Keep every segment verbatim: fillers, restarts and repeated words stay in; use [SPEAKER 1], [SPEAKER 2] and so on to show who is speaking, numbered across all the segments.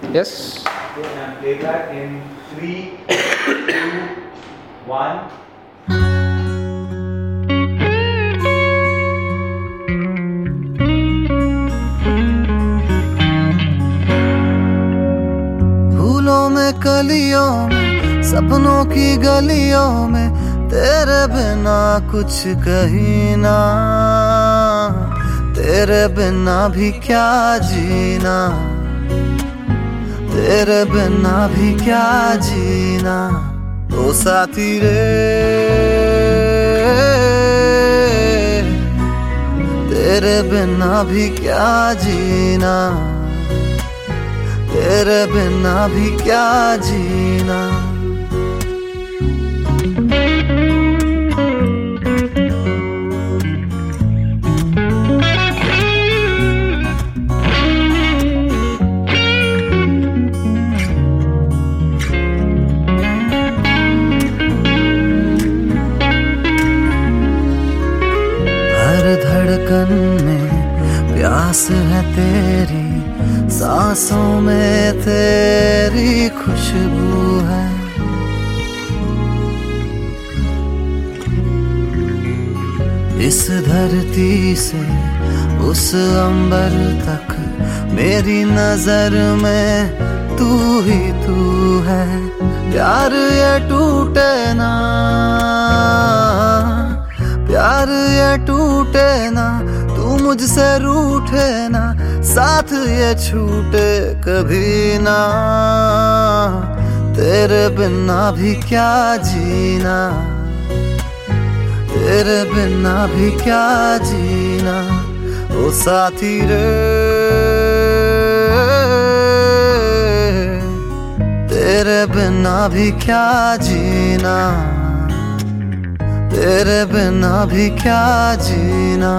[SPEAKER 1] Yes.
[SPEAKER 2] Okay, and playback in three, two, one.
[SPEAKER 3] फूलों में कलियों में सपनों की गलियों में तेरे बिना कुछ कहीं ना, तेरे बिना भी क्या जीना, तेरे बिना भी क्या जीना। ओ साथी रे तेरे बिना भी क्या जीना, तेरे बिना भी क्या जीना। हर धड़कन में प्यास है तेरी, सांसों में तेरी खुशबू है। इस धरती से उस अंबर तक मेरी नजर में तू ही तू है। प्यार ये टूटे ना, प्यार ये टूटे ना, तू मुझसे रूठे ना, साथ ये छूटे कभी ना। तेरे बिना भी क्या जीना, तेरे बिना भी क्या जीना। ओ साथी रे तेरे बिना भी क्या जीना, तेरे बिना भी क्या जीना।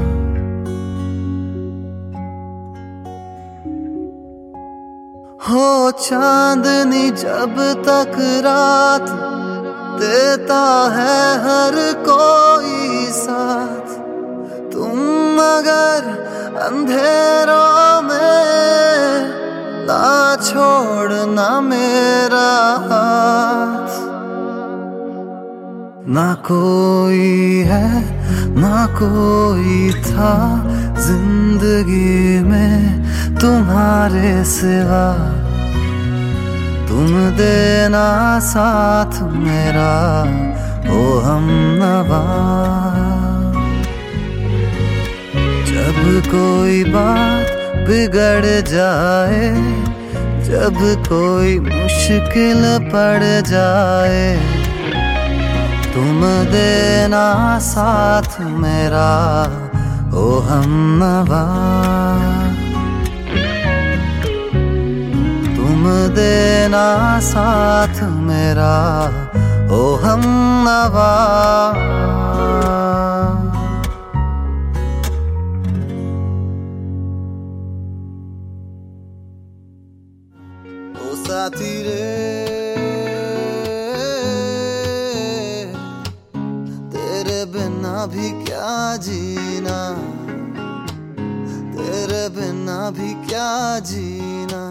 [SPEAKER 3] हो चांदनी जब तक रात देता है हर कोई साथ, तुम अगर अंधेरों में ना छोड़ना मेरा हाथ। ना कोई है ना कोई था जिंदगी में तुम्हारे सिवा, तुम देना साथ मेरा ओ हमनवा। जब कोई बात बिगड़ जाए, जब कोई मुश्किल पड़ जाए, तुम देना साथ मेरा ओ हमनवा। तुम देना साथ मेरा ओ हमनवा। ओ साथी रे तेरे बिना भी क्या जीना, तेरे बिना भी क्या जीना।